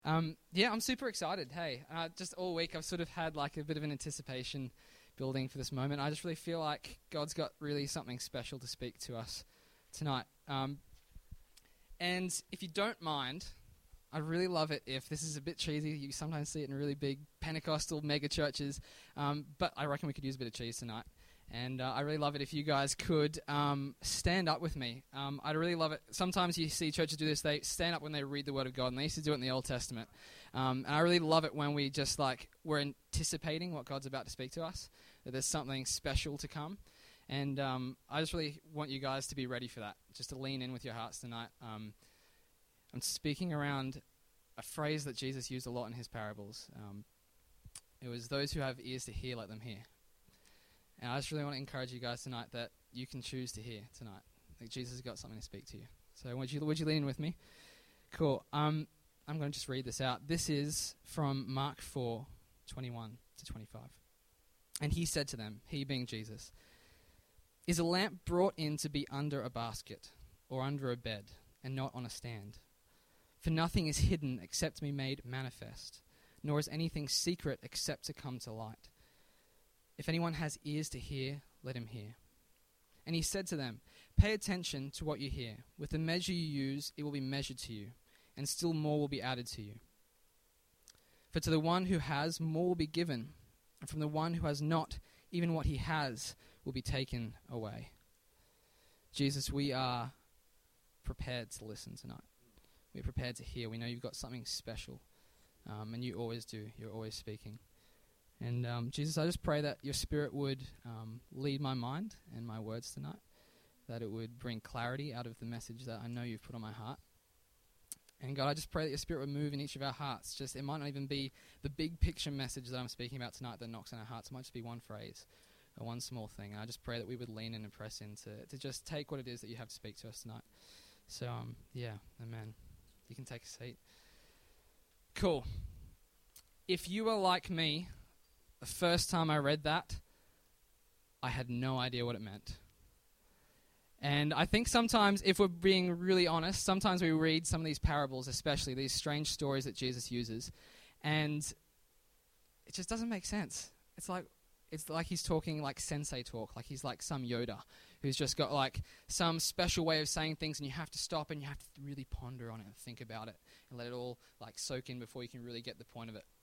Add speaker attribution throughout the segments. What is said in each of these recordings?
Speaker 1: Yeah, I'm super excited. Hey, just all week I've sort of had like a bit of an anticipation building for this moment. I just really feel like God's got really something special to speak to us tonight. And if you don't mind, I'd really love it if this is a bit cheesy. You sometimes see it in really big Pentecostal mega churches, but I reckon we could use a bit of cheese tonight. And I really love it if you guys could stand up with me. I'd really love it. Sometimes you see churches do this. They stand up when they read the Word of God, and they used to do it in the Old Testament. And I really love it when we just we're anticipating what God's about to speak to us, that there's something special to come. And I just really want you guys to be ready for that, just to lean in with your hearts tonight. I'm speaking around a phrase that Jesus used a lot in his parables. It was, those who have ears to hear, let them hear. And I just really want to encourage you guys tonight that you can choose to hear tonight. Like Jesus has got something to speak to you. So would you lean in with me? Cool. I'm going to just read this out. This is from Mark 4:21 to 25. And he said to them, he being Jesus, "Is a lamp brought in to be under a basket or under a bed and not on a stand? For nothing is hidden except to be made manifest, nor is anything secret except to come to light. If anyone has ears to hear, let him hear." And he said to them, "Pay attention to what you hear. With the measure you use, it will be measured to you, and still more will be added to you. For to the one who has, more will be given, and from the one who has not, even what he has will be taken away." Jesus, we are prepared to listen tonight. We're prepared to hear. We know you've got something special, and you always do. You're always speaking. And Jesus, I just pray that your Spirit would lead my mind and my words tonight, that it would bring clarity out of the message that I know you've put on my heart. And God, I just pray that your Spirit would move in each of our hearts. Just it might not even be the big picture message that I'm speaking about tonight that knocks on our hearts. It might just be one phrase or one small thing. And I just pray that we would lean in and press in to just take what it is that you have to speak to us tonight. So, yeah, amen. You can take a seat. Cool. If you are like me, the first time I read that, I had no idea what it meant. And I think sometimes, if we're being really honest, sometimes we read some of these parables, especially these strange stories that Jesus uses, and it just doesn't make sense. It's like he's talking like sensei talk, like he's like some Yoda who's just got like some special way of saying things, and you have to stop and you have to really ponder on it and think about it and let it all like soak in before you can really get the point of it.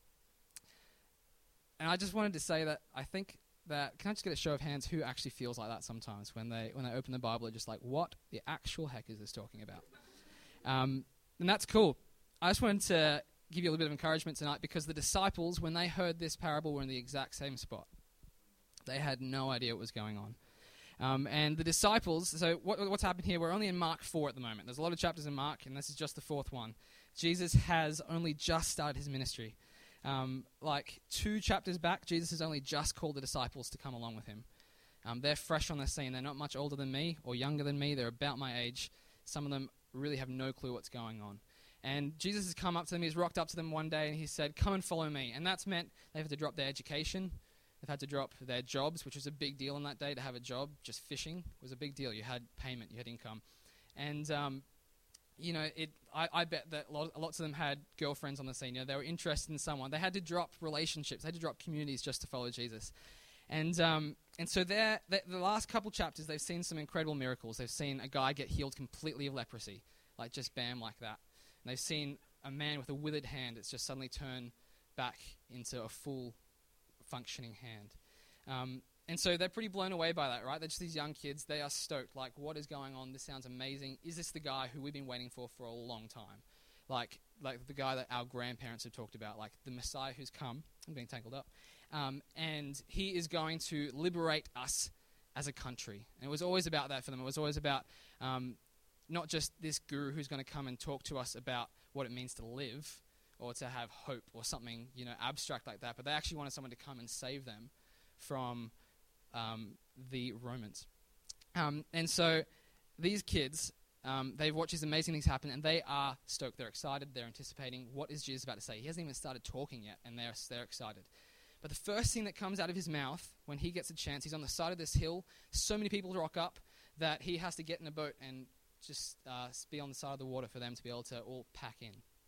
Speaker 1: And I just wanted to say that I think that, can I just get a show of hands who actually feels like that sometimes when they open the Bible, they're just like, what the actual heck is this talking about? And that's cool. I just wanted to give you a little bit of encouragement tonight, because the disciples, when they heard this parable, were in the exact same spot. They had no idea what was going on. And the disciples, so what's happened here, we're only in Mark 4 at the moment. There's a lot of chapters in Mark, and this is just the fourth one. Jesus has only just started his ministry. Like 2 chapters back, Jesus has only just called the disciples to come along with him. They're fresh on the scene. They're not much older than me or younger than me. They're about my age. Some of them really have no clue what's going on. And Jesus has come up to them. He's rocked up to them one day and he said, "Come and follow me." And that's meant they've had to drop their education. They've had to drop their jobs, which was a big deal in that day. To have a job, just fishing, was a big deal. You had payment, you had income. And I bet that lots of them had girlfriends on the scene. They were interested in someone. They had to drop relationships. They had to drop communities just to follow Jesus. And so the last couple chapters, they've seen some incredible miracles. They've seen a guy get healed completely of leprosy, like just bam, like that. And they've seen a man with a withered hand that's just suddenly turned back into a full functioning hand. And so they're pretty blown away by that, right? They're just these young kids. They are stoked. Like, what is going on? This sounds amazing. Is this the guy who we've been waiting for a long time? Like the guy that our grandparents have talked about, like the Messiah who's come. I'm being tangled up. And he is going to liberate us as a country. And it was always about that for them. It was always about not just this guru who's going to come and talk to us about what it means to live or to have hope or something, abstract like that. But they actually wanted someone to come and save them from the Romans. And so these kids, they've watched these amazing things happen, and they are stoked. They're excited. They're anticipating what is Jesus about to say. He hasn't even started talking yet, and they're excited. But the first thing that comes out of his mouth when he gets a chance, he's on the side of this hill. So many people rock up that he has to get in a boat and just be on the side of the water for them to be able to all pack in.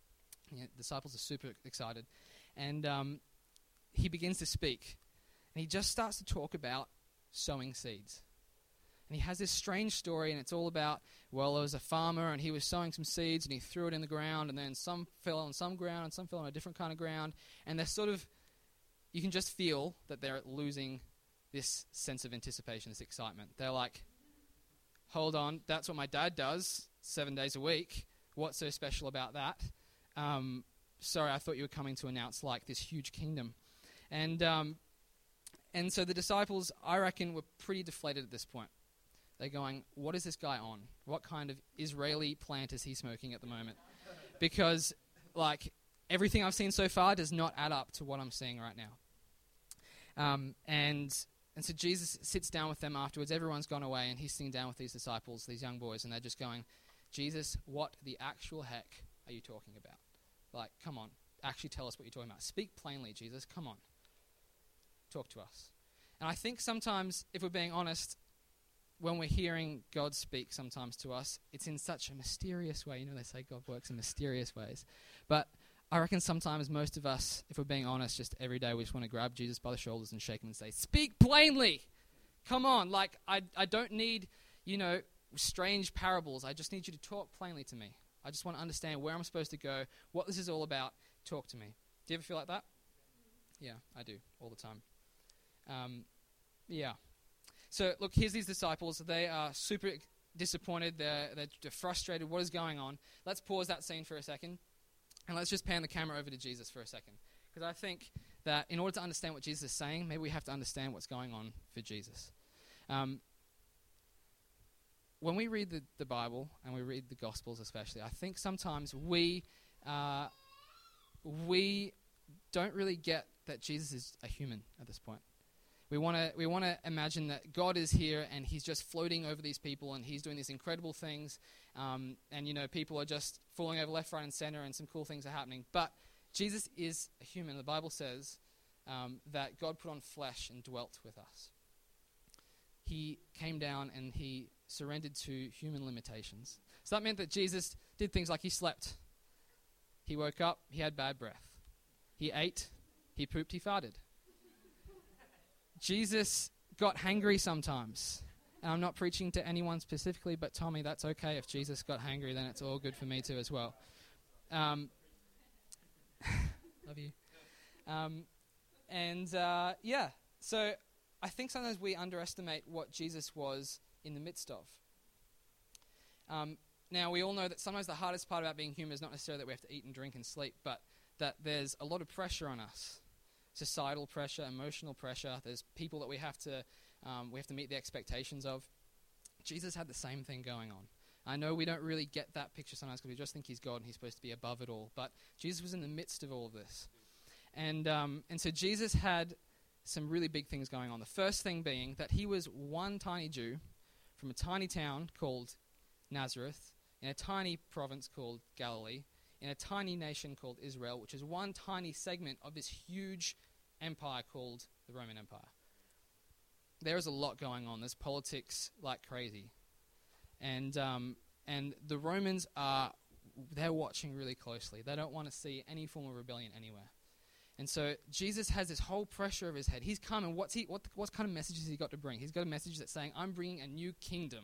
Speaker 1: The disciples are super excited. And he begins to speak. And he just starts to talk about sowing seeds. And he has this strange story, and it's all about, well, there was a farmer, and he was sowing some seeds, and he threw it in the ground, and then some fell on some ground, and some fell on a different kind of ground. And they're sort of, you can just feel that they're losing this sense of anticipation, this excitement. They're like, hold on, that's what my dad does 7 days a week. What's so special about that? Sorry, I thought you were coming to announce like this huge kingdom. And so the disciples, I reckon, were pretty deflated at this point. They're going, what is this guy on? What kind of Israeli plant is he smoking at the moment? Because, like, everything I've seen so far does not add up to what I'm seeing right now. And so Jesus sits down with them afterwards. Everyone's gone away, and he's sitting down with these disciples, these young boys, and they're just going, Jesus, what the actual heck are you talking about? Like, come on, actually tell us what you're talking about. Speak plainly, Jesus, come on. Talk to us. And I think sometimes, if we're being honest, when we're hearing God speak sometimes to us, it's in such a mysterious way. You know, they say God works in mysterious ways. But I reckon sometimes most of us, if we're being honest, just every day we just want to grab Jesus by the shoulders and shake him and say, speak plainly. Come on. Like, I don't need, strange parables. I just need you to talk plainly to me. I just want to understand where I'm supposed to go, what this is all about. Talk to me. Do you ever feel like that? Yeah, I do all the time. Yeah. So, look, here's these disciples. They are super disappointed. They're frustrated. What is going on? Let's pause that scene for a second, and let's just pan the camera over to Jesus for a second. Because I think that in order to understand what Jesus is saying, maybe we have to understand what's going on for Jesus. When we read the Bible, and we read the Gospels especially, I think sometimes we don't really get that Jesus is a human at this point. We want to imagine that God is here and he's just floating over these people and he's doing these incredible things, and people are just falling over left, right, and center, and some cool things are happening. But Jesus is a human. The Bible says that God put on flesh and dwelt with us. He came down and he surrendered to human limitations. So that meant that Jesus did things like he slept. He woke up, he had bad breath. He ate, he pooped, he farted. Jesus got hangry sometimes. And I'm not preaching to anyone specifically, but Tommy, that's okay. If Jesus got hangry, then it's all good for me too as well. Love you. So I think sometimes we underestimate what Jesus was in the midst of. Now, we all know that sometimes the hardest part about being human is not necessarily that we have to eat and drink and sleep, but that there's a lot of pressure on us. Societal pressure, emotional pressure. There's people that we have to meet the expectations of. Jesus had the same thing going on. I know we don't really get that picture sometimes because we just think he's God and he's supposed to be above it all. But Jesus was in the midst of all of this. And so Jesus had some really big things going on. The first thing being that he was one tiny Jew from a tiny town called Nazareth, in a tiny province called Galilee, in a tiny nation called Israel, which is one tiny segment of this huge empire called the Roman Empire. There is a lot going on. There's politics like crazy. And the Romans they're watching really closely. They don't want to see any form of rebellion anywhere. And so Jesus has this whole pressure over his head. He's come, and what kind of message has he got to bring? He's got a message that's saying, I'm bringing a new kingdom.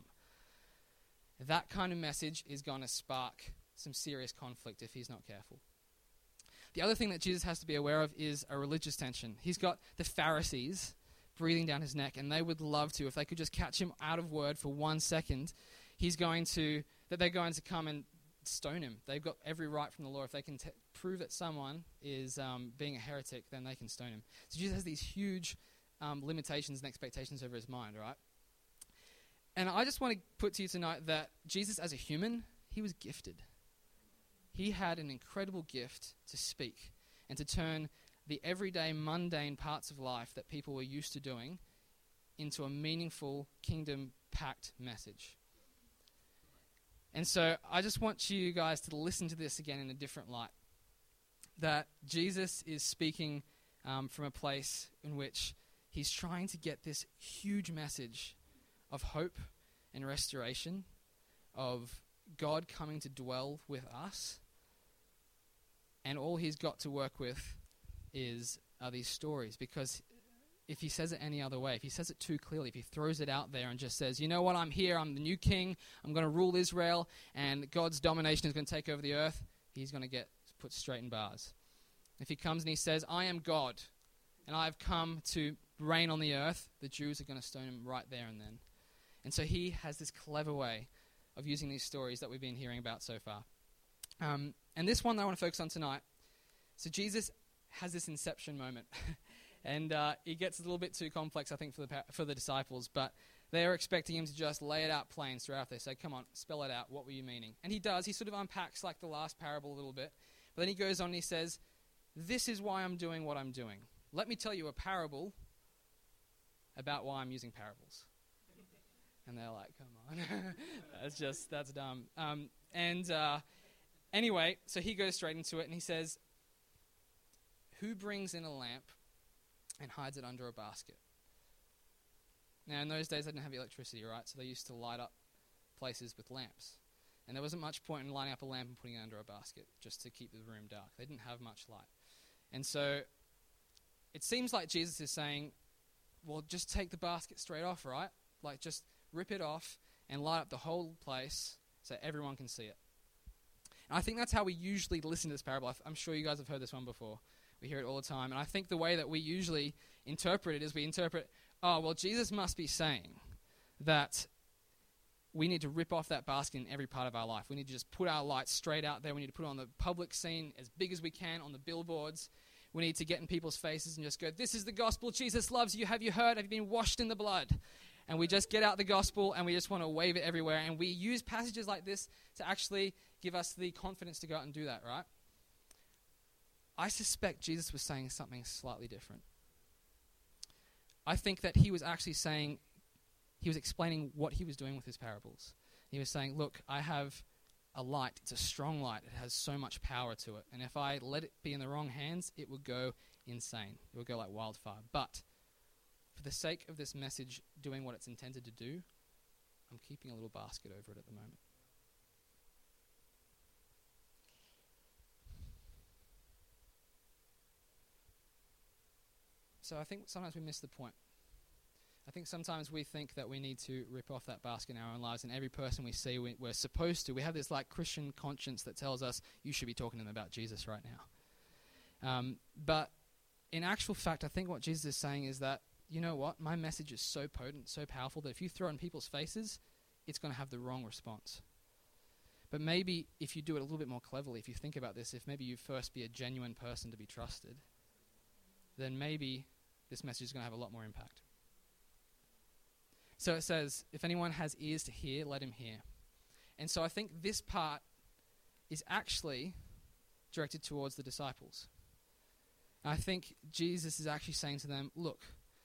Speaker 1: That kind of message is going to spark some serious conflict if he's not careful. The other thing that Jesus has to be aware of is a religious tension. He's got the Pharisees breathing down his neck, and they would love to, if they could just catch him out of word for 1 second, they're going to come and stone him. They've got every right from the law. If they can prove that someone is being a heretic, then they can stone him. So Jesus has these huge limitations and expectations over his mind, right? And I just want to put to you tonight that Jesus as a human, he was gifted. He had an incredible gift to speak and to turn the everyday mundane parts of life that people were used to doing into a meaningful kingdom-packed message. And so I just want you guys to listen to this again in a different light. That Jesus is speaking from a place in which he's trying to get this huge message of hope and restoration, of God coming to dwell with us, And all he's got to work with are these stories, because if he says it any other way, if he says it too clearly, if he throws it out there and just says, you know what, I'm here, I'm the new king, I'm going to rule Israel, and God's domination is going to take over the earth, he's going to get put straight in bars. If he comes and he says, I am God, and I have come to reign on the earth, the Jews are going to stone him right there and then. And so he has this clever way of using these stories that we've been hearing about so far. And this one that I want to focus on tonight, so Jesus has this inception moment. And it gets a little bit too complex, I think, for the disciples. But they are expecting him to just lay it out plain straight out. They say, come on, spell it out. What were you meaning? And he does. He sort of unpacks like the last parable a little bit. But then he goes on and he says, this is why I'm doing what I'm doing. Let me tell you a parable about why I'm using parables. And they're like, come on. that's dumb. Anyway, so he goes straight into it and he says, who brings in a lamp and hides it under a basket? Now, in those days, they didn't have electricity, right? So they used to light up places with lamps. And there wasn't much point in lighting up a lamp and putting it under a basket just to keep the room dark. They didn't have much light. And so it seems like Jesus is saying, well, just take the basket straight off, right? Like, just rip it off and light up the whole place so everyone can see it. And I think that's how we usually listen to this parable. I'm sure you guys have heard this one before. We hear it all the time. And I think the way that we usually interpret it is we interpret, oh, well, Jesus must be saying that we need to rip off that basket in every part of our life. We need to just put our light straight out there. We need to put it on the public scene as big as we can, on the billboards. We need to get in people's faces and just go, this is the gospel. Jesus loves you. Have you heard? Have you been washed in the blood? And we just get out the gospel and we just want to wave it everywhere. And we use passages like this to actually give us the confidence to go out and do that, right? I suspect Jesus was saying something slightly different. I think that he was actually saying, he was explaining what he was doing with his parables. He was saying, look, I have a light. It's a strong light. It has so much power to it. And if I let it be in the wrong hands, it would go insane. It would go like wildfire. But for the sake of this message doing what it's intended to do, I'm keeping a little basket over it at the moment. So I think sometimes we miss the point. I think sometimes we think that we need to rip off that basket in our own lives, and every person we see, we're supposed to. We have this like Christian conscience that tells us, you should be talking to them about Jesus right now. But in actual fact, I think what Jesus is saying is that, you know what, my message is so potent, so powerful, that if you throw it in people's faces, it's going to have the wrong response. But maybe if you do it a little bit more cleverly, if you think about this, if maybe you first be a genuine person to be trusted, then maybe this message is going to have a lot more impact. So it says, if anyone has ears to hear, let him hear. And so I think this part is actually directed towards the disciples. I think Jesus is actually saying to them, look,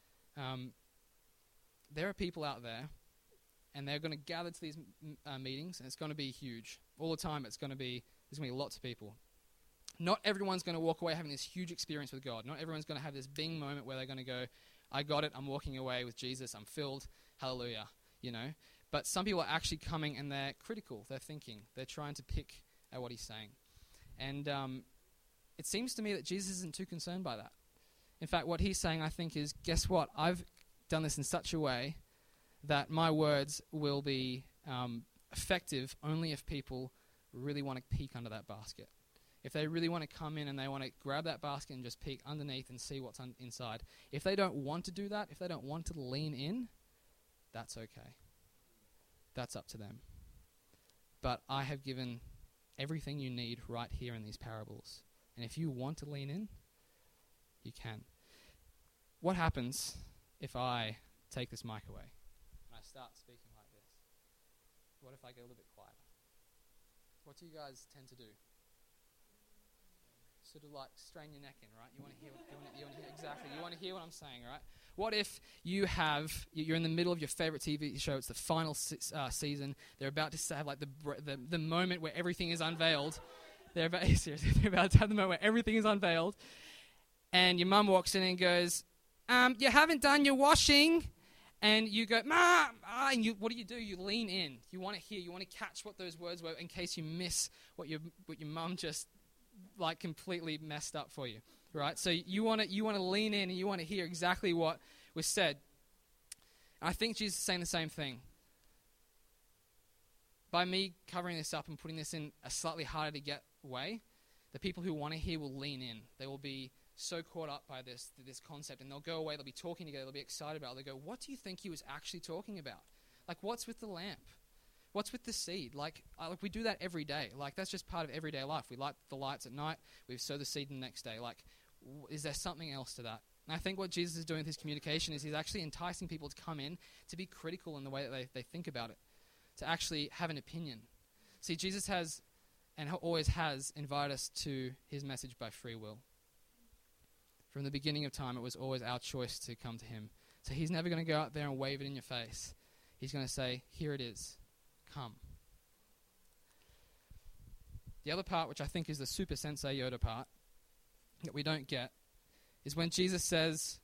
Speaker 1: there are people out there, and they're going to gather to these meetings, and it's going to be huge. All the time, there's going to be lots of people. Not everyone's going to walk away having this huge experience with God. Not everyone's going to have this bing moment where they're going to go, I got it, I'm walking away with Jesus, I'm filled, hallelujah, you know. But some people are actually coming and they're critical, they're thinking, they're trying to pick at what he's saying. And it seems to me that Jesus isn't too concerned by that. In fact, what he's saying, I think, is, guess what? I've done this in such a way that my words will be effective only if people really want to peek under that basket. If they really want to come in and they want to grab that basket and just peek underneath and see what's inside. If they don't want to do that, if they don't want to lean in, that's okay. That's up to them. But I have given everything you need right here in these parables. And if you want to lean in, you can. What happens if I take this mic away and I start speaking like this? What if I get a little bit quieter? What do you guys tend to do? Sort of like strain your neck in, right? You want to hear exactly. You want to hear what I'm saying, right? What if you're in the middle of your favorite TV show? It's the final season. They're about to have like the moment where everything is unveiled. They're about to have the moment where everything is unveiled, and your mum walks in and goes, "You haven't done your washing," and you go, "Ma," and what do? You lean in. You want to hear. You want to catch what those words were in case you miss what your mum just like completely messed up for you, right? So you want to lean in and you want to hear exactly what was said. And I think Jesus is saying the same thing. By me covering this up and putting this in a slightly harder to get way, the people who want to hear will lean in. They will be so caught up by this concept, and they'll go away, they'll be talking together, they'll be excited about it. They'll go, what do you think he was actually talking about? Like, what's with the lamp? What's with the seed? Like we do that every day. Like, that's just part of everyday life. We light the lights at night, we sow the seed the next day. Like, is there something else to that? And I think what Jesus is doing with his communication is he's actually enticing people to come in, to be critical in the way that they think about it, to actually have an opinion. See, Jesus has, and always has, invited us to his message by free will. From the beginning of time, it was always our choice to come to him. So he's never going to go out there and wave it in your face. He's going to say, here it is, come. The other part, which I think is the Super Sensei Yoda part, that we don't get, is when Jesus says,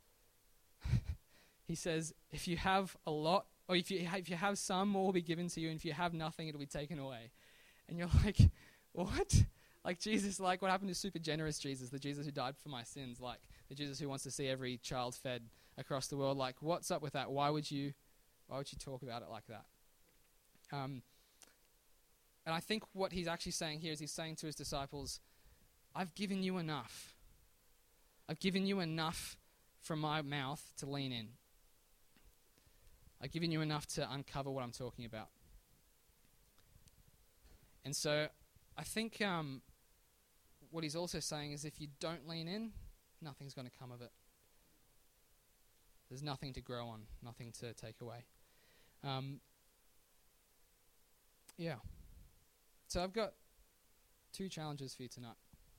Speaker 1: he says, if you have a lot, or if you have some, more will be given to you, and if you have nothing, it'll be taken away. And you're like, what? Like Jesus, like what happened to super generous Jesus, the Jesus who died for my sins, like the Jesus who wants to see every child fed across the world. Like, what's up with that? Why would you talk about it like that? And I think what he's actually saying here is he's saying to his disciples, I've given you enough. I've given you enough from my mouth to lean in. I've given you enough to uncover what I'm talking about. And so I think what he's also saying is if you don't lean in, nothing's going to come of it. There's nothing to grow on, nothing to take away. Yeah. So I've got 2 challenges for you tonight.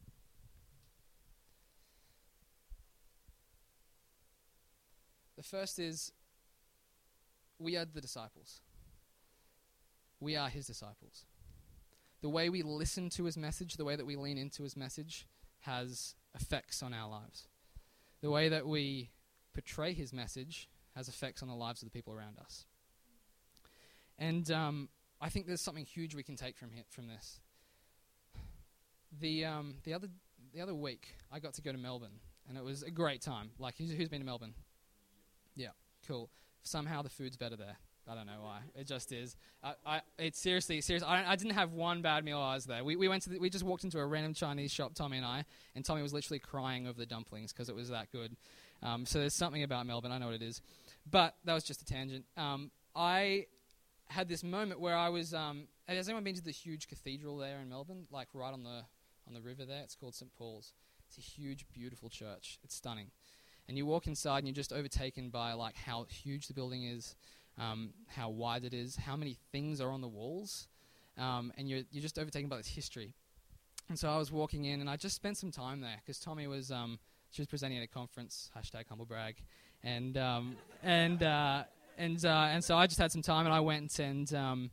Speaker 1: The first is, we are the disciples. We are his disciples. The way we listen to his message, the way that we lean into his message, has effects on our lives. The way that we portray his message has effects on the lives of the people around us. And I think there's something huge we can take from this. The other week, I got to go to Melbourne, and it was a great time. Like, who's been to Melbourne? Yeah, cool. Somehow the food's better there. I don't know why. It just is. It's seriously. I didn't have one bad meal while I was there. We just walked into a random Chinese shop, Tommy and Tommy was literally crying over the dumplings because it was that good. So there's something about Melbourne. I know what it is. But that was just a tangent. I had this moment where I was. Has anyone been to the huge cathedral there in Melbourne? Like right on the river there. It's called St. Paul's. It's a huge, beautiful church. It's stunning. And you walk inside and you're just overtaken by like how huge the building is. How wide it is, how many things are on the walls, and you're just overtaken by this history. And so I was walking in, and I just spent some time there because Tommy was she was presenting at a conference, #humblebrag, and so I just had some time, and I went and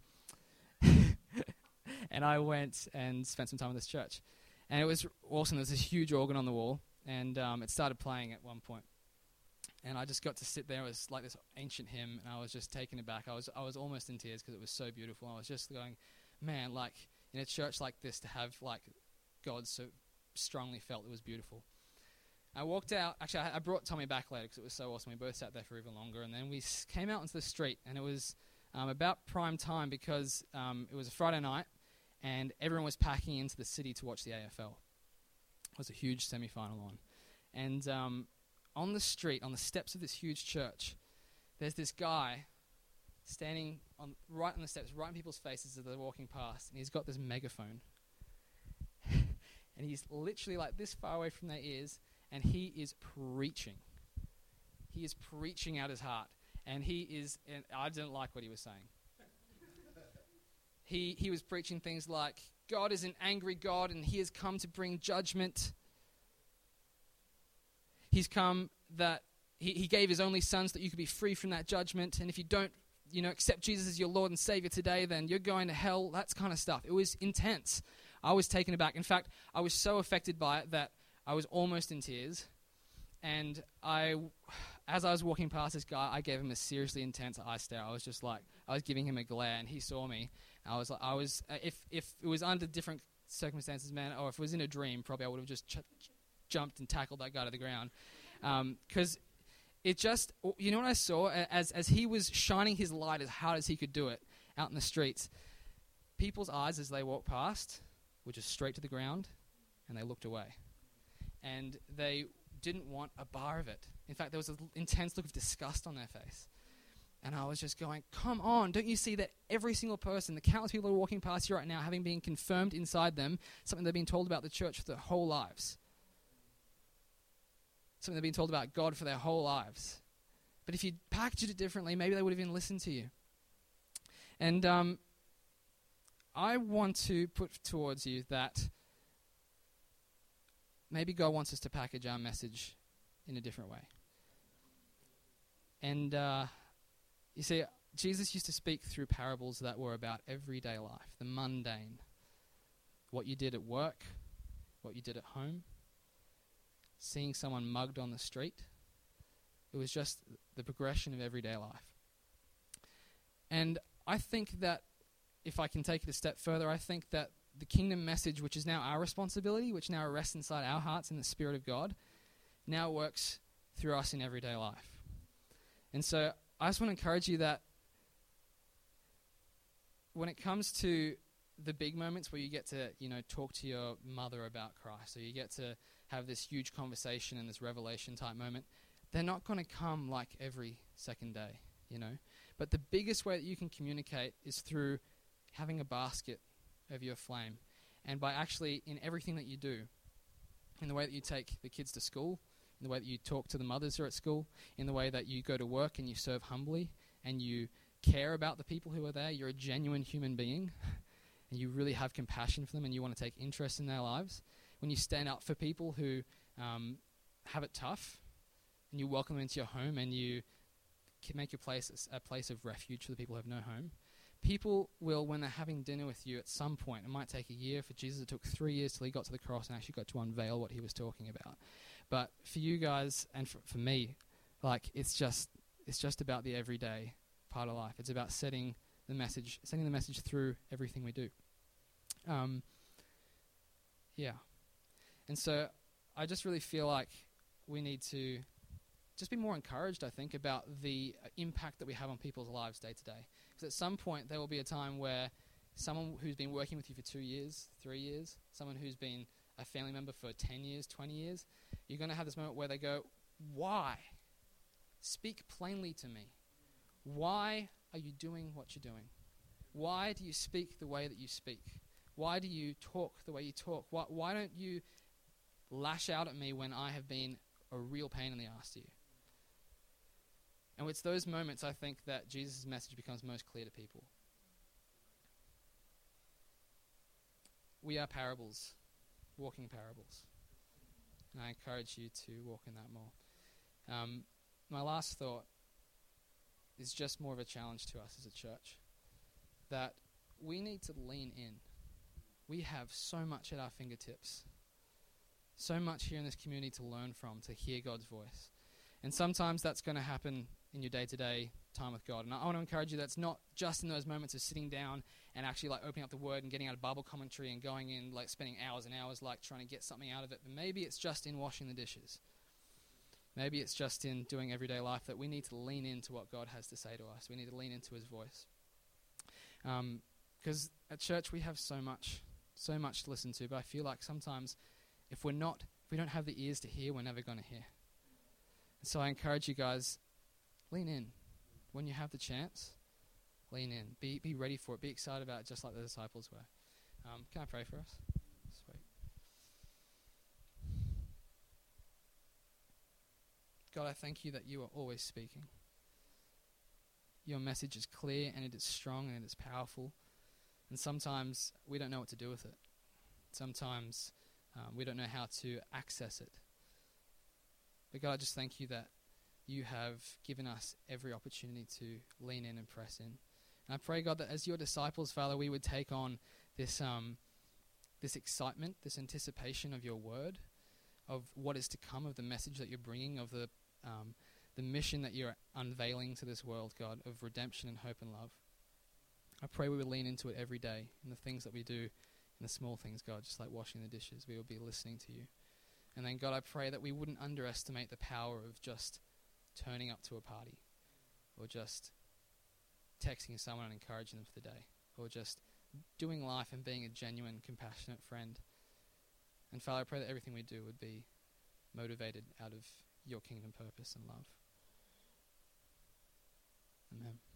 Speaker 1: spent some time in this church, and it was awesome. There's this huge organ on the wall, and it started playing at one point. And I just got to sit there. It was like this ancient hymn, and I was just taken aback. I was almost in tears because it was so beautiful. I was just going, man, like in a church like this to have like God so strongly felt, it was beautiful. I walked out. Actually, I brought Tommy back later because it was so awesome. We both sat there for even longer, and then we came out into the street, and it was about prime time because it was a Friday night, and everyone was packing into the city to watch the AFL. It was a huge semi-final on, and on the street, on the steps of this huge church, there's this guy standing right on the steps, right in people's faces as they're walking past, and he's got this megaphone. And he's literally like this far away from their ears, and he is preaching. He is preaching out his heart. And I didn't like what he was saying. He was preaching things like, God is an angry God, and he has come to bring judgment. He's come that he gave his only son so that you could be free from that judgment. And if you don't, accept Jesus as your Lord and Savior today, then you're going to hell. That kind of stuff. It was intense. I was taken aback. In fact, I was so affected by it that I was almost in tears. And as I was walking past this guy, I gave him a seriously intense eye stare. I was giving him a glare, and he saw me. If it was under different circumstances, man, or if it was in a dream, probably I would have just jumped and tackled that guy to the ground. Because it just, you know what I saw? As he was shining his light as hard as he could do it out in the streets, people's eyes as they walked past were just straight to the ground, and they looked away. And they didn't want a bar of it. In fact, there was an intense look of disgust on their face. And I was just going, come on, don't you see that every single person, the countless people who are walking past you right now, having been confirmed inside them, something they've been told about the church for their whole lives. Something they've been told about God for their whole lives. But if you packaged it differently, maybe they would have even listened to you. And I want to put towards you that maybe God wants us to package our message in a different way. And you see, Jesus used to speak through parables that were about everyday life, the mundane. What you did at work, what you did at home, seeing someone mugged on the street. It was just the progression of everyday life. And I think that, if I can take it a step further, I think that the kingdom message, which is now our responsibility, which now rests inside our hearts in the Spirit of God, now works through us in everyday life. And so I just want to encourage you that when it comes to the big moments where you get to, talk to your mother about Christ, or you get to have this huge conversation and this revelation type moment, they're not going to come like every second day, But the biggest way that you can communicate is through having a basket over your flame, and by actually, in everything that you do, in the way that you take the kids to school, in the way that you talk to the mothers who are at school, in the way that you go to work and you serve humbly, and you care about the people who are there, you're a genuine human being, and you really have compassion for them, and you want to take interest in their lives. When you stand up for people who have it tough, and you welcome them into your home, and you make your place a place of refuge for the people who have no home, people will, when they're having dinner with you at some point, it might take a year. For Jesus, it took 3 years till he got to the cross and actually got to unveil what he was talking about. But for you guys, and for me, it's just about the everyday part of life. It's about setting the message through everything we do. And so I just really feel like we need to just be more encouraged, I think, about the impact that we have on people's lives day to day. Because at some point there will be a time where someone who's been working with you for 2 years, 3 years, someone who's been a family member for 10 years, 20 years, you're going to have this moment where they go, why? Speak plainly to me. Why are you doing what you're doing? Why do you speak the way that you speak? Why do you talk the way you talk? Why don't you lash out at me when I have been a real pain in the ass to you? And it's those moments, I think, that Jesus' message becomes most clear to people. We are parables, walking parables. And I encourage you to walk in that more. My last thought is just more of a challenge to us as a church, that we need to lean in. We have so much at our fingertips, so much here in this community to learn from, to hear God's voice. And sometimes that's going to happen in your day-to-day time with God. And I want to encourage you that's not just in those moments of sitting down and actually opening up the Word and getting out a Bible commentary and going in, spending hours and hours trying to get something out of it. But maybe it's just in washing the dishes. Maybe it's just in doing everyday life, that we need to lean into what God has to say to us. We need to lean into his voice. Because at church we have so much to listen to, but I feel like sometimes if we don't have the ears to hear, we're never going to hear. And so I encourage you guys, lean in. When you have the chance, lean in. Be ready for it. Be excited about it, just like the disciples were. Can I pray for us? Sweet. God, I thank you that you are always speaking. Your message is clear and it is strong and it is powerful. And sometimes we don't know what to do with it. Sometimes we don't know how to access it. But God, I just thank you that you have given us every opportunity to lean in and press in. And I pray, God, that as your disciples, Father, we would take on this excitement, this anticipation of your word, of what is to come, of the message that you're bringing, of the mission that you're unveiling to this world, God, of redemption and hope and love. I pray we would lean into it every day in the things that we do, in the small things, God, just like washing the dishes, we would be listening to you. And then, God, I pray that we wouldn't underestimate the power of just turning up to a party, or just texting someone and encouraging them for the day, or just doing life and being a genuine, compassionate friend. And Father, I pray that everything we do would be motivated out of your kingdom purpose and love. Amen.